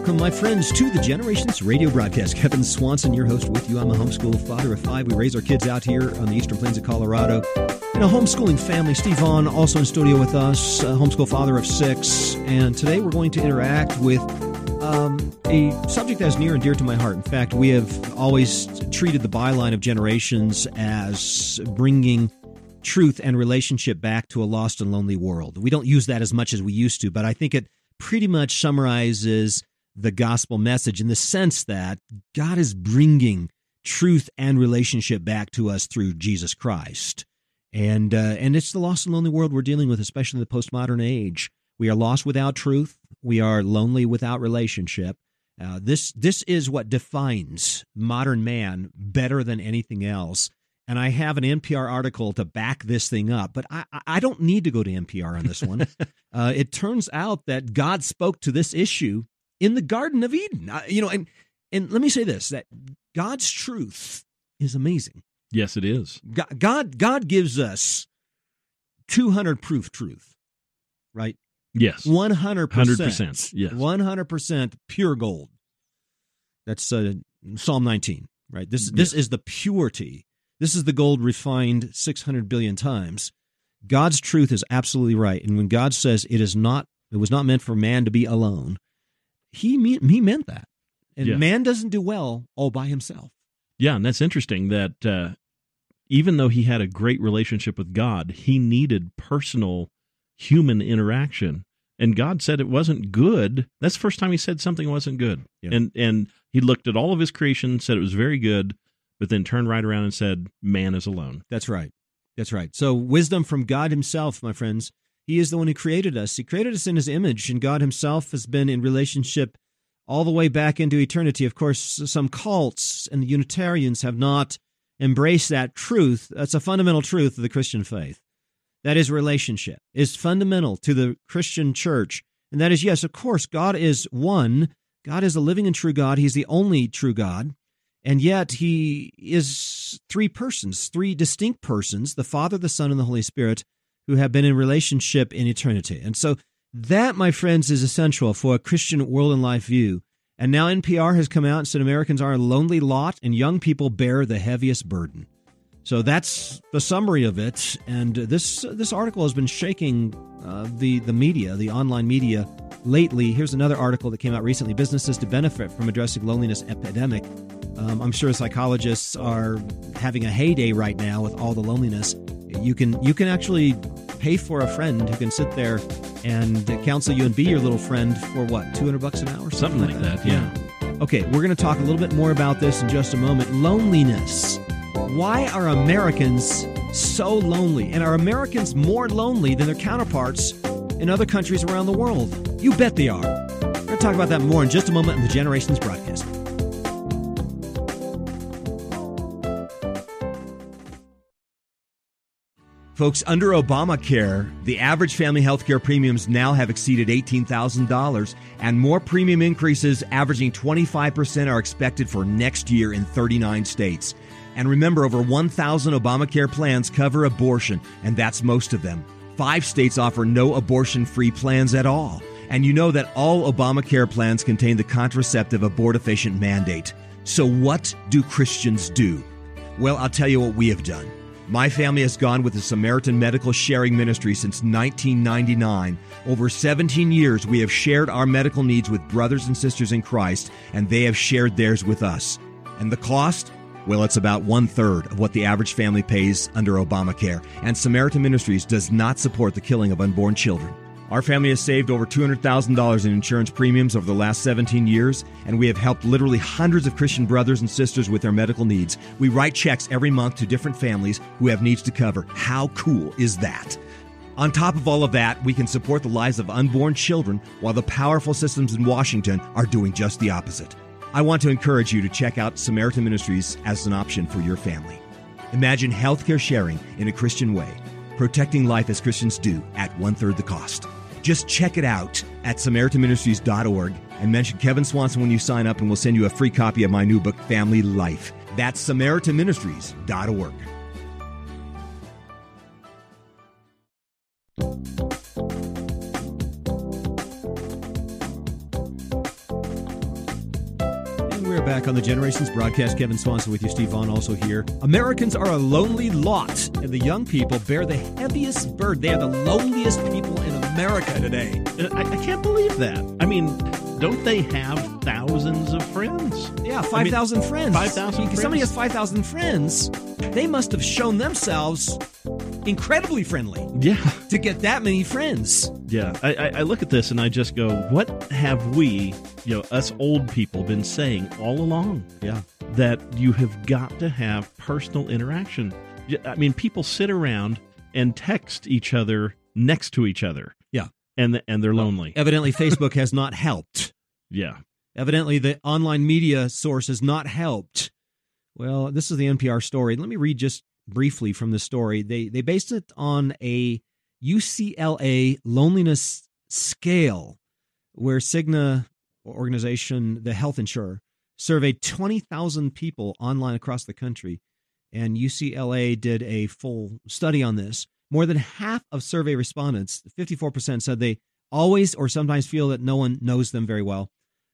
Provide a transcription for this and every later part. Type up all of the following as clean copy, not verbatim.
welcome, my friends, to the Generations Radio broadcast. Kevin Swanson, your host, with you. I'm a homeschool father of 5. We raise our kids out here on the Eastern Plains of Colorado in a homeschooling family. Steve Vaughn, also in studio with us, a homeschool father of 6. And today we're going to interact with a subject that is near and dear to my heart. In fact, we have always treated the byline of Generations as bringing truth and relationship back to a lost and lonely world. We don't use that as much as we used to, but I think it pretty much summarizes the gospel message in the sense that God is bringing truth and relationship back to us through Jesus Christ. And it's the lost and lonely world we're dealing with, especially in the postmodern age. We are lost without truth. We are lonely without relationship. This is what defines modern man better than anything else. And I have an NPR article to back this thing up, but I don't need to go to NPR on this one. It turns out that God spoke to this issue in the Garden of Eden. And let me say this, that God's truth is amazing. Yes, it is. God gives us 200 proof truth, right? Yes. 100%. 100%. Yes. 100% pure gold. That's Psalm 19, right? This is the purity. This is the gold refined 600 billion times. God's truth is absolutely right. And when God says it was not meant for man to be alone, he meant that. And man doesn't do well all by himself. Yeah, and that's interesting that even though he had a great relationship with God, he needed personal human interaction. And God said it wasn't good. That's the first time he said something wasn't good. Yeah. And he looked at all of his creation, said it was very good, but then turned right around and said, man is alone. That's right. That's right. So wisdom from God himself, my friends. He is the one who created us. He created us in his image, and God himself has been in relationship all the way back into eternity. Of course, some cults and the Unitarians have not embraced that truth. That's a fundamental truth of the Christian faith. That is, relationship is fundamental to the Christian church. And that is, yes, of course, God is one. God is a living and true God. He's the only true God. And yet he is 3 persons, 3 distinct persons, the Father, the Son, and the Holy Spirit, who have been in relationship in eternity. And so that, my friends, is essential for a Christian world and life view. And now NPR has come out and said Americans are a lonely lot and young people bear the heaviest burden. So that's the summary of it. And this article has been shaking the media, the online media, lately. Here's another article that came out recently, Businesses to Benefit from Addressing Loneliness Epidemic. I'm sure psychologists are having a heyday right now with all the loneliness. You can actually pay for a friend who can sit there and counsel you and be your little friend for what, $200 an hour? Something like that, yeah. Okay, we're going to talk a little bit more about this in just a moment. Loneliness. Why are Americans so lonely? And are Americans more lonely than their counterparts in other countries around the world? You bet they are. We're going to talk about that more in just a moment in the Generations broadcast. Folks, under Obamacare, the average family health care premiums now have exceeded $18,000, and more premium increases averaging 25% are expected for next year in 39 states. And remember, over 1,000 Obamacare plans cover abortion, and that's most of them. 5 states offer no abortion-free plans at all. And you know that all Obamacare plans contain the contraceptive abortifacient mandate. So what do Christians do? Well, I'll tell you what we have done. My family has gone with the Samaritan Medical Sharing Ministry since 1999. Over 17 years, we have shared our medical needs with brothers and sisters in Christ, and they have shared theirs with us. And the cost? Well, it's about 1/3 of what the average family pays under Obamacare, and Samaritan Ministries does not support the killing of unborn children. Our family has saved over $200,000 in insurance premiums over the last 17 years, and we have helped literally hundreds of Christian brothers and sisters with their medical needs. We write checks every month to different families who have needs to cover. How cool is that? On top of all of that, we can support the lives of unborn children while the powerful systems in Washington are doing just the opposite. I want to encourage you to check out Samaritan Ministries as an option for your family. Imagine healthcare sharing in a Christian way, protecting life as Christians do at 1/3 the cost. Just check it out at SamaritanMinistries.org and mention Kevin Swanson when you sign up, and we'll send you a free copy of my new book, Family Life. That's SamaritanMinistries.org. We're back on the Generations broadcast. Kevin Swanson with you, Steve Vaughn also here. Americans are a lonely lot, and the young people bear the heaviest burden. They are the loneliest people in America today. I can't believe that. I mean, don't they have thousands of friends? Yeah, 5,000 friends. 5,000 friends. Somebody has 5,000 friends. They must have shown themselves incredibly friendly. Yeah. To get that many friends. Yeah. I look at this and I just go, what have we, us old people, been saying all along? Yeah. That you have got to have personal interaction. I mean, people sit around and text each other next to each other. Yeah. And they're lonely. Evidently, Facebook has not helped. Yeah. Evidently, the online media source has not helped. Well, this is the NPR story. Let me read just briefly from the story. They based it on a UCLA loneliness scale where Cigna organization, the health insurer, surveyed 20,000 people online across the country, and UCLA did a full study on this. More than half of survey respondents, 54%, said they always or sometimes feel that no one knows them very well.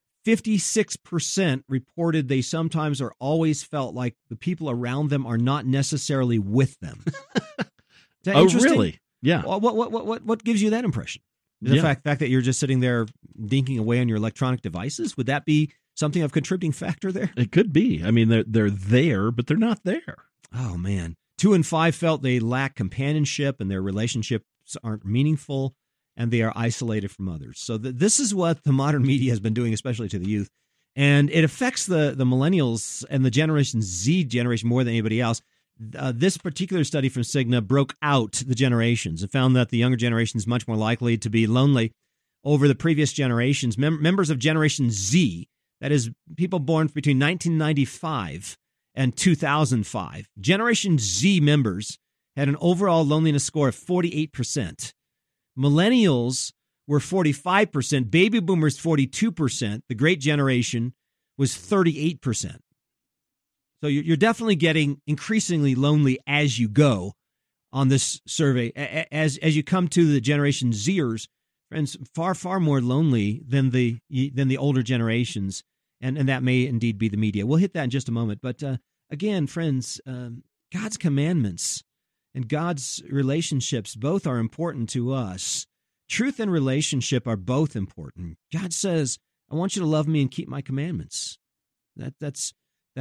56% reported they sometimes or always felt like the people around them are not necessarily with them. Oh, really? Yeah. What gives you that impression? The fact that you're just sitting there dinking away on your electronic devices? Would that be something of a contributing factor there? It could be. I mean, they're there, but they're not there. Oh, man. 2 in 5 felt they lack companionship and their relationships aren't meaningful, and they are isolated from others. So this is what the modern media has been doing, especially to the youth. And it affects the millennials and the Generation Z generation more than anybody else. This particular study from Cigna broke out the generations and found that the younger generation is much more likely to be lonely over the previous generations. Members of Generation Z, that is people born between 1995 and 2005, Generation Z members had an overall loneliness score of 48%. Millennials were 45%, baby boomers 42%, the great generation was 38%. So you're definitely getting increasingly lonely as you go on this survey. As you come to the Generation Zers, friends, far more lonely than the older generations, and that may indeed be the media. We'll hit that in just a moment. But again, friends, God's commandments and God's relationships both are important to us. Truth and relationship are both important. God says, "I want you to love me and keep my commandments." That's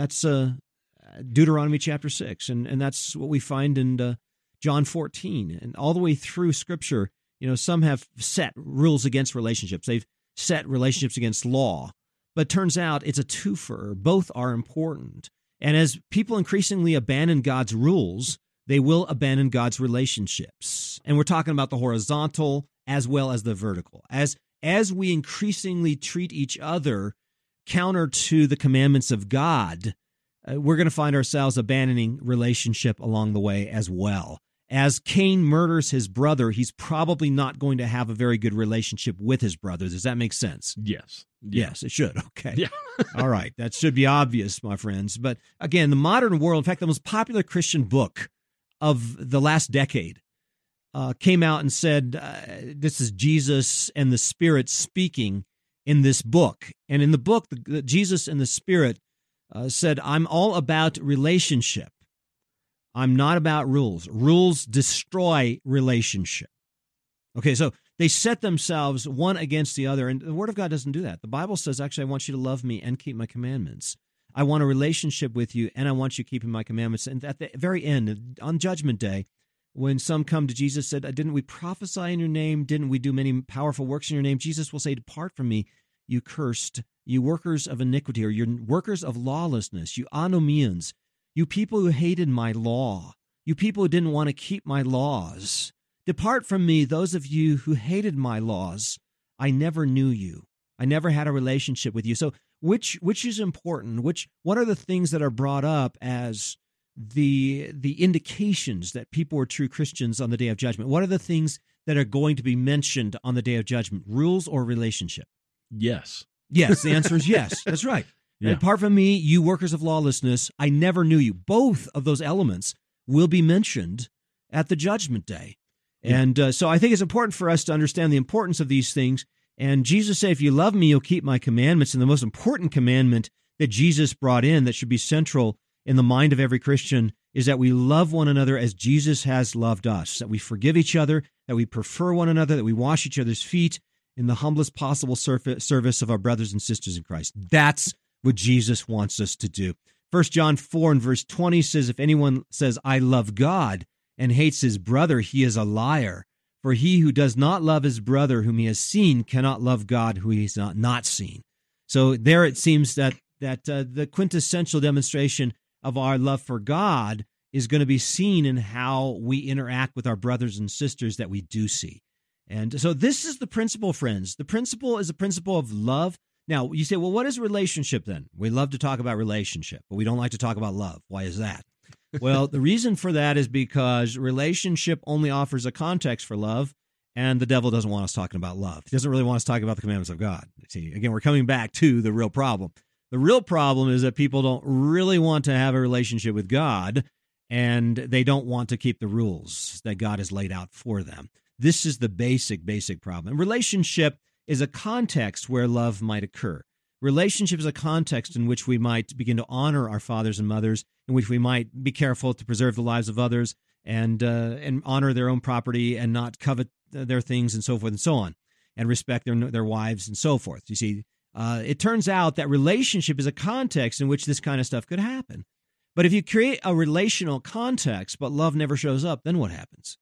Deuteronomy chapter 6, and that's what we find in John 14, and all the way through Scripture. Some have set rules against relationships. They've set relationships against law, but turns out it's a twofer. Both are important, and as people increasingly abandon God's rules, they will abandon God's relationships. And we're talking about the horizontal as well as the vertical. As we increasingly treat each other counter to the commandments of God, we're going to find ourselves abandoning relationship along the way as well. As Cain murders his brother, he's probably not going to have a very good relationship with his brother. Does that make sense? Yes. Yes, it should. Okay. Yeah. All right. That should be obvious, my friends. But again, the modern world, in fact, the most popular Christian book of the last decade came out and said, this is Jesus and the Spirit speaking in this book. And in the book, Jesus and the Spirit said, I'm all about relationship. I'm not about rules. Rules destroy relationship. Okay, so they set themselves one against the other, and the Word of God doesn't do that. The Bible says, actually, I want you to love me and keep my commandments. I want a relationship with you, and I want you keeping my commandments. And at the very end, on Judgment Day, when some come to Jesus and said, didn't we prophesy in your name? Didn't we do many powerful works in your name? Jesus will say, depart from me, you cursed, you workers of iniquity, or you workers of lawlessness, you anomians, you people who hated my law, you people who didn't want to keep my laws. Depart from me, those of you who hated my laws. I never knew you. I never had a relationship with you. So which is important? What are the things that are brought up as the indications that people are true Christians on the day of judgment? What are the things that are going to be mentioned on the day of judgment? Rules or relationship? Yes. Yes, the answer is yes. That's right. Yeah. Apart from me, you workers of lawlessness, I never knew you. Both of those elements will be mentioned at the judgment day. Yeah. And so I think it's important for us to understand the importance of these things. And Jesus said, if you love me, you'll keep my commandments. And the most important commandment that Jesus brought in that should be central in the mind of every Christian is that we love one another as Jesus has loved us, that we forgive each other, that we prefer one another, that we wash each other's feet in the humblest possible service of our brothers and sisters in Christ. That's what Jesus wants us to do. 1 John 4 and verse 20 says, if anyone says, I love God, and hates his brother, he is a liar. For he who does not love his brother whom he has seen cannot love God who he has not seen. So there it seems that the quintessential demonstration of our love for God is going to be seen in how we interact with our brothers and sisters that we do see. And so this is the principle, friends. The principle is a principle of love. Now, you say, well, what is relationship then? We love to talk about relationship, but we don't like to talk about love. Why is that? Well, the reason for that is because relationship only offers a context for love, and the devil doesn't want us talking about love. He doesn't really want us talking about the commandments of God. See, again, we're coming back to the real problem. The real problem is that people don't really want to have a relationship with God, and they don't want to keep the rules that God has laid out for them. This is the basic problem. And relationship is a context where love might occur. Relationship is a context in which we might begin to honor our fathers and mothers, in which we might be careful to preserve the lives of others and honor their own property and not covet their things and so forth and so on, and respect their wives and so forth. You see, it turns out that relationship is a context in which this kind of stuff could happen. But if you create a relational context, but love never shows up, then what happens?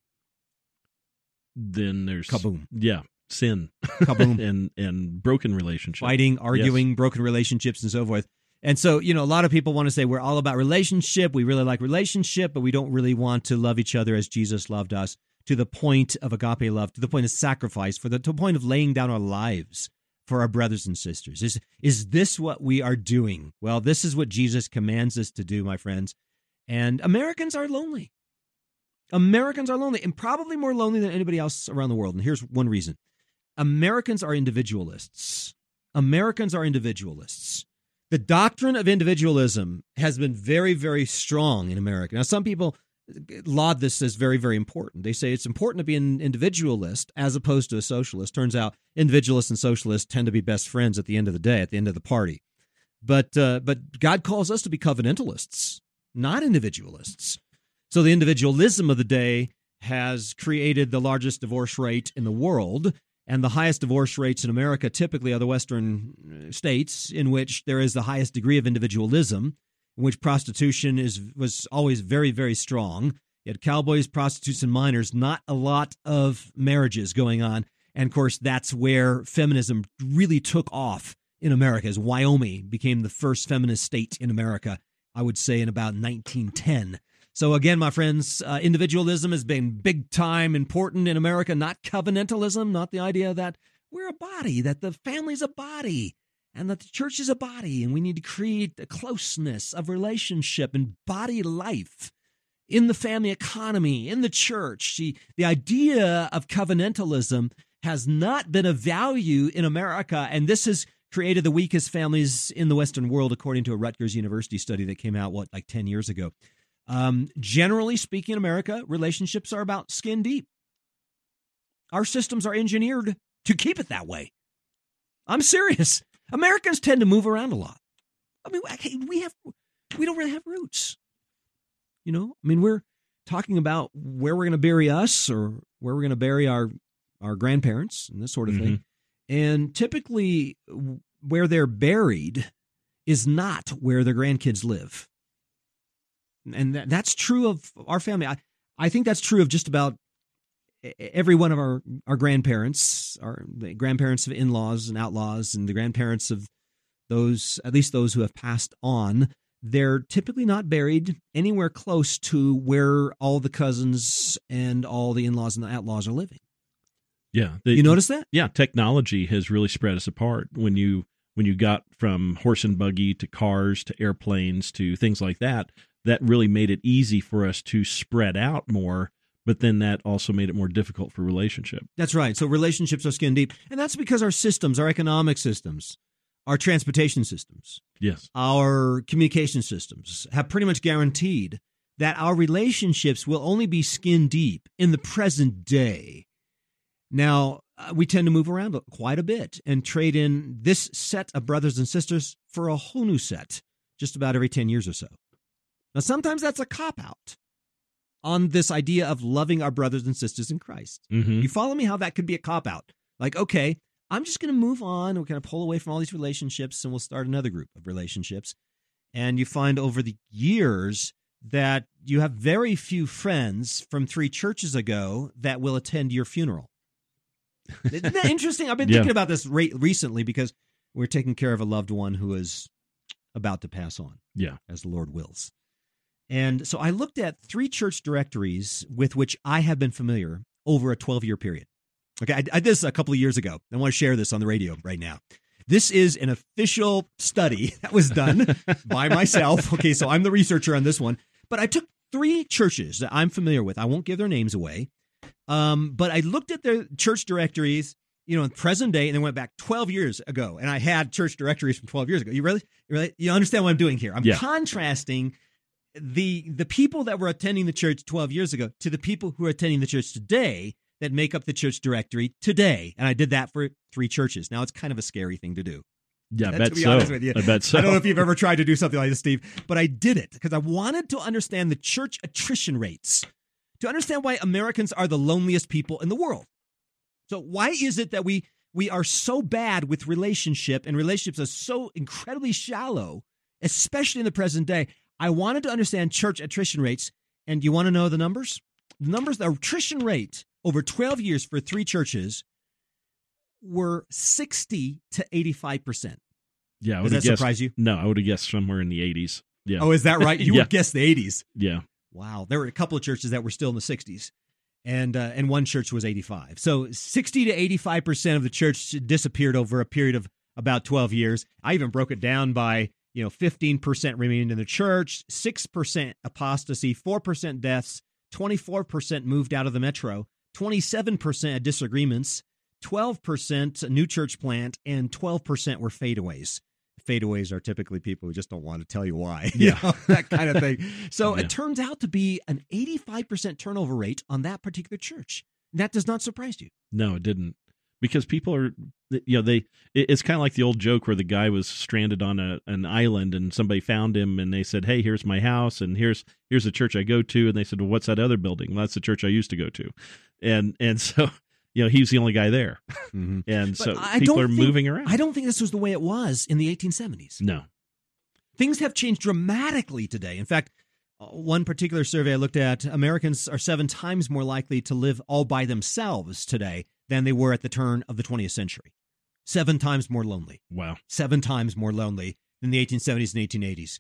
Then there's kaboom. Yeah. Sin, kaboom, and broken relationships, fighting, arguing, yes. Broken relationships, and so forth. And so, a lot of people want to say we're all about relationship. We really like relationship, but we don't really want to love each other as Jesus loved us, to the point of agape love, to the point of sacrifice, to the point of laying down our lives for our brothers and sisters. Is this what we are doing? Well, this is what Jesus commands us to do, my friends. And Americans are lonely. Americans are lonely, and probably more lonely than anybody else around the world. And here's one reason. Americans are individualists. Americans are individualists. The doctrine of individualism has been very, very strong in America. Now, some people laud this as very, very important. They say it's important to be an individualist as opposed to a socialist. Turns out individualists and socialists tend to be best friends at the end of the day, at the end of the party. But God calls us to be covenantalists, not individualists. So the individualism of the day has created the largest divorce rate in the world. And the highest divorce rates in America typically are the Western states, in which there is the highest degree of individualism, in which prostitution was always very, very strong. You had cowboys, prostitutes, and minors, not a lot of marriages going on. And, of course, that's where feminism really took off in America, as Wyoming became the first feminist state in America, I would say, in about 1910. So again, my friends, individualism has been big time important in America, not covenantalism, not the idea that we're a body, that the family's a body, and that the church is a body, and we need to create a closeness of relationship and body life in the family economy, in the church. See, the idea of covenantalism has not been of value in America, and this has created the weakest families in the Western world, according to a Rutgers University study that came out, 10 years ago. Generally speaking, in America, relationships are about skin deep. Our systems are engineered to keep it that way. I'm serious. Americans tend to move around a lot. I mean, we don't really have roots. We're talking about where we're going to bury us or where we're going to bury our grandparents and this sort of thing. And typically where they're buried is not where their grandkids live. And that's true of our family. I think that's true of just about every one of our grandparents, the grandparents of in-laws and outlaws, and the grandparents of those, at least those who have passed on. They're typically not buried anywhere close to where all the cousins and all the in-laws and the outlaws are living. Yeah. You notice that? Yeah. Technology has really spread us apart. When you got from horse and buggy to cars to airplanes to things like that really made it easy for us to spread out more, but then that also made it more difficult for relationship. That's right. So relationships are skin deep. And that's because our systems, our economic systems, our transportation systems, yes, our communication systems have pretty much guaranteed that our relationships will only be skin deep in the present day. Now, we tend to move around quite a bit and trade in this set of brothers and sisters for a whole new set just about every 10 years or so. Now, sometimes that's a cop-out on this idea of loving our brothers and sisters in Christ. Mm-hmm. You follow me how that could be a cop-out? Like, okay, I'm just going to move on. We're going to pull away from all these relationships, and we'll start another group of relationships. And you find over the years that you have very few friends from 3 churches ago that will attend your funeral. Isn't that interesting? I've been thinking about this recently because we're taking care of a loved one who is about to pass on, as the Lord wills. And so I looked at 3 church directories with which I have been familiar over a 12-year period. Okay, I did this a couple of years ago. I want to share this on the radio right now. This is an official study that was done by myself. Okay, so I'm the researcher on this one. But I took 3 churches that I'm familiar with. I won't give their names away. But I looked at their church directories, in present day, and then went back 12 years ago. And I had church directories from 12 years ago. You understand what I'm doing here? I'm contrasting the people that were attending the church 12 years ago to the people who are attending the church today that make up the church directory today. And I did that for 3 churches. Now, it's kind of a scary thing to do. Yeah, I bet so. I bet so. I don't know if you've ever tried to do something like this, Steve, but I did it because I wanted to understand the church attrition rates, to understand why Americans are the loneliest people in the world. So why is it that we are so bad with relationship, and relationships are so incredibly shallow, especially in the present day? I wanted to understand church attrition rates, and you want to know the numbers? The attrition rate over 12 years for 3 churches were 60 to 85%. Yeah, does that surprise you? No, I would have guessed somewhere in the 80s. Yeah. Oh, is that right? You would guess the 80s. Yeah. Wow. There were a couple of churches that were still in the 60s, and one church was 85. So 60 to 85% of the church disappeared over a period of about 12 years. I even broke it down by 15% remained in the church, 6% apostasy, 4% deaths, 24% moved out of the metro, 27% had disagreements, 12% new church plant, and 12% were fadeaways. Fadeaways are typically people who just don't want to tell you why, that kind of thing. So it turns out to be an 85% turnover rate on that particular church. That does not surprise you. No, it didn't. Because people are, it's kind of like the old joke where the guy was stranded on an island and somebody found him and they said, hey, here's my house and here's the church I go to. And they said, well, what's that other building? Well, that's the church I used to go to. And so, he was the only guy there. Mm-hmm. And but so people are moving around. I don't think this was the way it was in the 1870s. No. Things have changed dramatically today. In fact, one particular survey I looked at, Americans are 7 times more likely to live all by themselves today than they were at the turn of the 20th century. 7 times more lonely. Wow. 7 times more lonely than the 1870s and 1880s.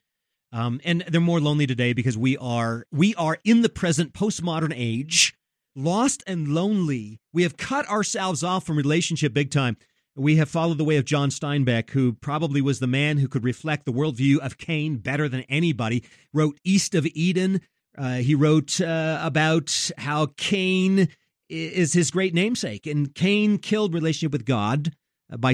And they're more lonely today because we are in the present postmodern age, lost and lonely. We have cut ourselves off from relationship big time. We have followed the way of John Steinbeck, who probably was the man who could reflect the worldview of Cain better than anybody. Wrote East of Eden. He wrote about how Cain is his great namesake. And Cain killed relationship with God by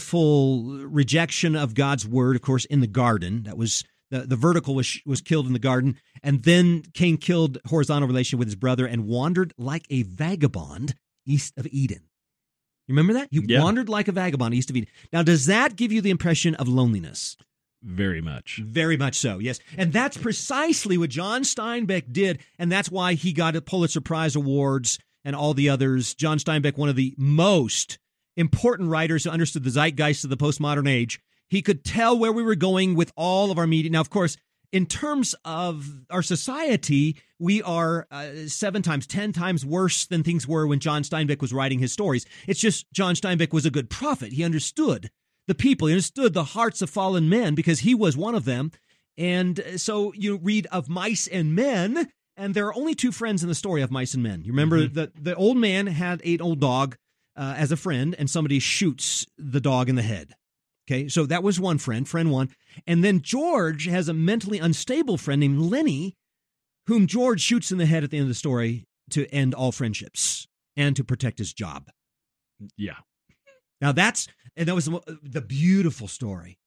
sinful rejection of God's word, of course, in the garden. That was the vertical was killed in the garden. And then Cain killed horizontal relationship with his brother and wandered like a vagabond east of Eden. You remember that? He wandered like a vagabond east of Eden. Now, does that give you the impression of loneliness? Very much. Very much so, yes. And that's precisely what John Steinbeck did, and that's why he got a Pulitzer Prize Awards and all the others. John Steinbeck, one of the most important writers who understood the zeitgeist of the postmodern age. He could tell where we were going with all of our media. Now, of course, in terms of our society, we are 7 times, 10 times worse than things were when John Steinbeck was writing his stories. It's just John Steinbeck was a good prophet. He understood the people. He understood the hearts of fallen men because he was one of them. And so you read of mice and men, and there are only 2 friends in the story of mice and men. You remember that the old man had an old dog as a friend, and somebody shoots the dog in the head. Okay, so that was one friend, friend 1. And then George has a mentally unstable friend named Lenny, whom George shoots in the head at the end of the story to end all friendships and to protect his job. Yeah. Now that was the beautiful story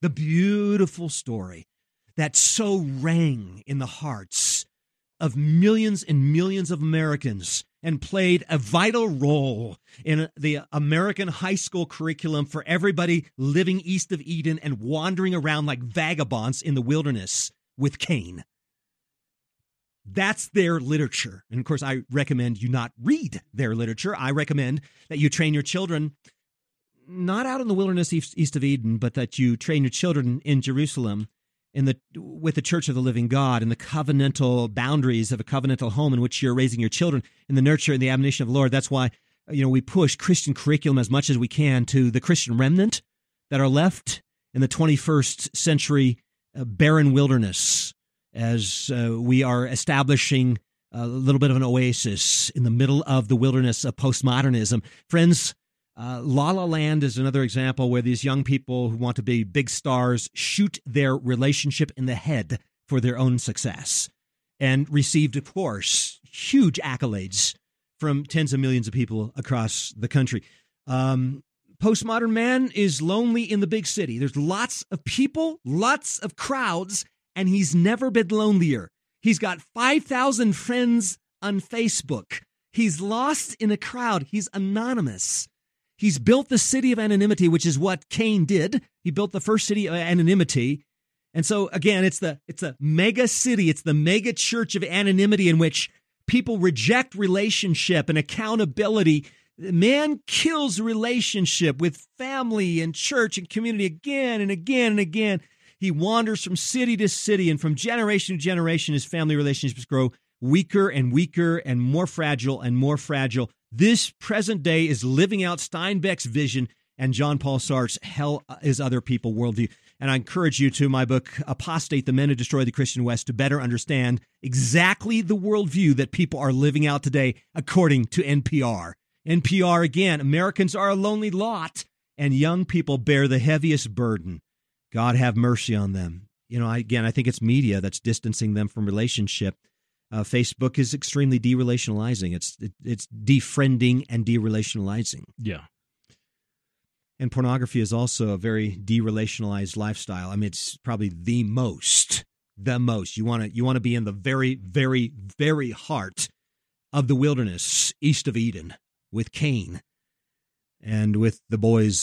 that so rang in the hearts of millions and millions of Americans and played a vital role in the American high school curriculum for everybody living east of Eden and wandering around like vagabonds in the wilderness with Cain. That's their literature. And of course, I recommend you not read their literature. I recommend that you train your children not out in the wilderness east of Eden, but that you train your children in Jerusalem with the Church of the Living God and the covenantal boundaries of a covenantal home in which you're raising your children in the nurture and the admonition of the Lord. That's why, we push Christian curriculum as much as we can to the Christian remnant that are left in the 21st century barren wilderness, as we are establishing a little bit of an oasis in the middle of the wilderness of postmodernism. Friends, La La Land is another example where these young people who want to be big stars shoot their relationship in the head for their own success and received, of course, huge accolades from tens of millions of people across the country. Postmodern man is lonely in the big city. There's lots of people, lots of crowds, and he's never been lonelier. He's got 5,000 friends on Facebook. He's lost in a crowd. He's anonymous. He's built the city of anonymity, which is what Cain did. He built the first city of anonymity. And so, again, it's the mega city. It's the mega church of anonymity in which people reject relationship and accountability. Man kills relationship with family and church and community again and again and again. He wanders from city to city, and from generation to generation, his family relationships grow weaker and weaker and more fragile and more fragile. This present day is living out Steinbeck's vision and John Paul Sartre's Hell is Other People worldview. And I encourage you to my book, Apostate, The Men Who Destroy the Christian West, to better understand exactly the worldview that people are living out today, according to NPR. NPR, again, Americans are a lonely lot, and young people bear the heaviest burden. God have mercy on them. I think it's media that's distancing them from relationship. Facebook is extremely derelationalizing. It's defriending and derelationalizing. Yeah. And pornography is also a very derelationalized lifestyle. I mean, it's probably the most. You want to be in the very, very, very heart of the wilderness east of Eden with Cain and with the boys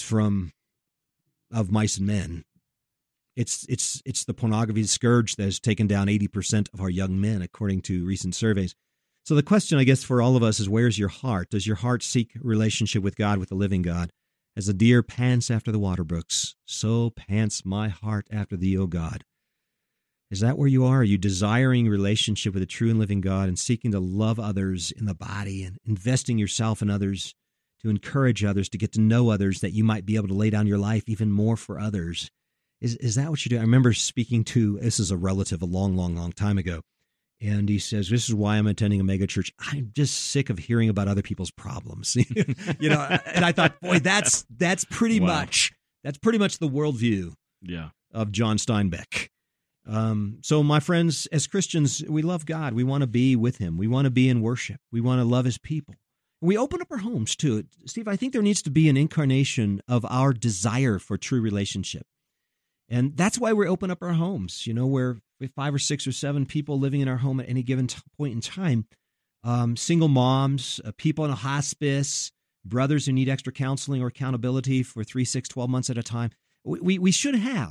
of Mice and Men. It's the pornography scourge that has taken down 80% of our young men, according to recent surveys. So the question, I guess, for all of us is, where's your heart? Does your heart seek relationship with God, with the living God? As a deer pants after the water brooks, so pants my heart after thee, O God. Is that where you are? Are you desiring relationship with a true and living God and seeking to love others in the body and investing yourself in others, to encourage others, to get to know others, that you might be able to lay down your life even more for others? Is that what you do? I remember speaking to, this is a relative a long, long, long time ago, and he says, this is why I'm attending a mega church. I'm just sick of hearing about other people's problems. And I thought, boy, that's pretty much the worldview of John Steinbeck. So my friends, as Christians, we love God. We want to be with him. We want to be in worship. We want to love his people. We open up our homes too. Steve, I think there needs to be an incarnation of our desire for true relationship. And that's why we open up our homes. We're 5 or 6 or 7 people living in our home at any given point in time. Single moms, people in a hospice, brothers who need extra counseling or accountability for 3, 6, 12 months at a time. We should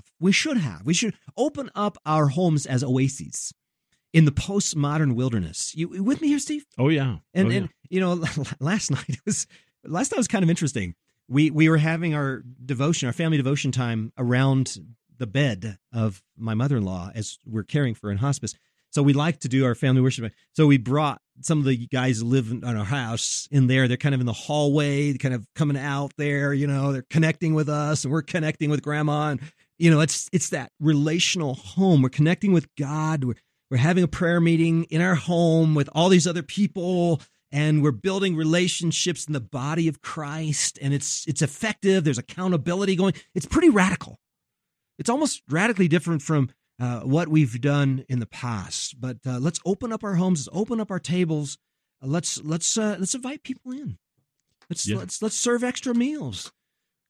open up our homes as oases in the postmodern wilderness. You with me here, Steve? Oh yeah. And last night was kind of interesting. We were having our family devotion time around the bed of my mother-in-law as we're caring for her in hospice. So we like to do our family worship. So we brought some of the guys who live in our house in there. They're kind of in the hallway, kind of coming out there, they're connecting with us and we're connecting with grandma. And, it's that relational home. We're connecting with God. We're having a prayer meeting in our home with all these other people, and we're building relationships in the body of Christ, and it's effective. There's accountability going. It's pretty radical. It's almost radically different from what we've done in the past. But let's open up our homes. Let's open up our tables. Let's invite people in. Let's serve extra meals.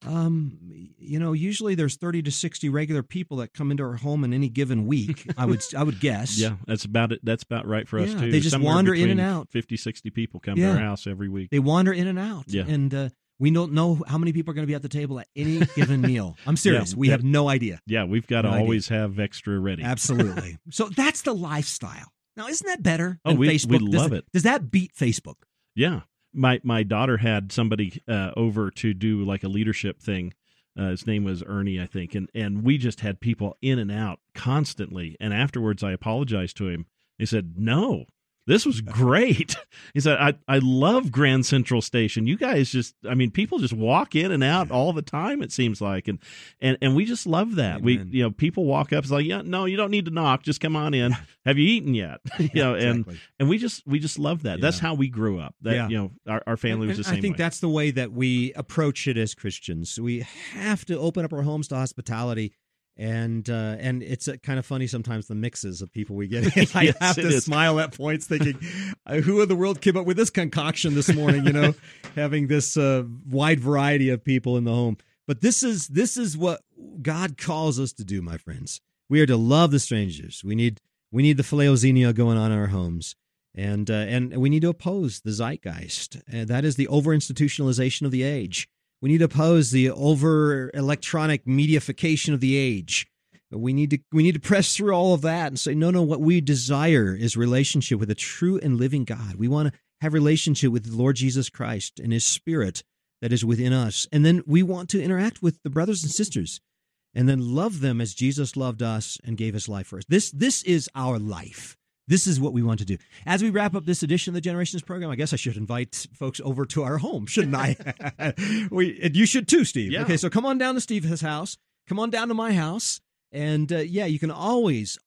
Usually there's 30 to 60 regular people that come into our home in any given week. I would guess. Yeah, that's about it. That's about right for us too. They just Somewhere wander in between and out. 50, 60 people come to our house every week. They wander in and out. Yeah. And we don't know how many people are going to be at the table at any given meal. I'm serious. We have no idea. Yeah, we've got to always have extra ready. Absolutely. So that's the lifestyle. Now, isn't that better than we Facebook? love it. Does that beat Facebook? Yeah. My daughter had somebody over to do like a leadership thing. His name was Ernie, I think, and we just had people in and out constantly. And afterwards, I apologized to him. He said, "No, this was great." He said, I love Grand Central Station. You guys people just walk in and out all the time, it seems like. And we just love that. Amen. People walk up, it's like, yeah, no, you don't need to knock. Just come on in. Have you eaten yet? Exactly. And we just love that. Yeah. That's how we grew up. Our family was the same way. I think that's the way that we approach it as Christians. We have to open up our homes to hospitality. And it's kind of funny sometimes the mixes of people we get. I have to smile at points thinking, who in the world came up with this concoction this morning, having this wide variety of people in the home. But this is what God calls us to do, my friends. We are to love the strangers. We need the philoxenia going on in our homes. And we need to oppose the zeitgeist. And that is the over-institutionalization of the age. We need to oppose the over-electronic mediafication of the age. We need to press through all of that and say, no, what we desire is relationship with a true and living God. We want to have relationship with the Lord Jesus Christ and His Spirit that is within us. And then we want to interact with the brothers and sisters and then love them as Jesus loved us and gave His life for us. This is our life. This is what we want to do. As we wrap up this edition of the Generations program, I guess I should invite folks over to our home, shouldn't I? You should too, Steve. Yeah. Okay, so come on down to Steve's house. Come on down to my house. And you can always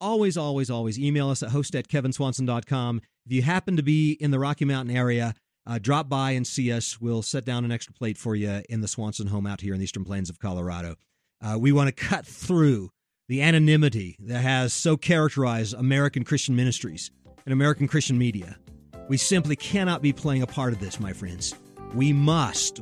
email us at host@kevinswanson.com. If you happen to be in the Rocky Mountain area, drop by and see us. We'll set down an extra plate for you in the Swanson home out here in the Eastern Plains of Colorado. We want to cut through the anonymity that has so characterized American Christian ministries and American Christian media. We simply cannot be playing a part of this, my friends. We must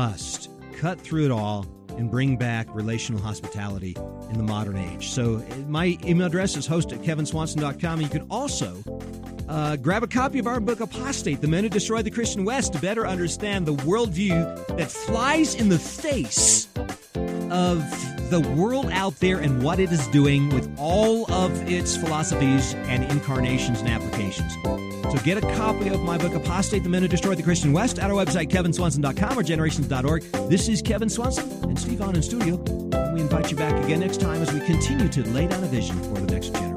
cut through it all and bring back relational hospitality in the modern age. So my email address is host@kevinswanson.com. You can also grab a copy of our book, Apostate, The Men Who Destroyed the Christian West, to better understand the worldview that flies in the face of the world out there and what it is doing with all of its philosophies and incarnations and applications. So get a copy of my book, Apostate, The Men Who Destroyed the Christian West, at our website, kevinswanson.com or generations.org. This is Kevin Swanson and Steve Hahn in studio. And we invite you back again next time as we continue to lay down a vision for the next generation.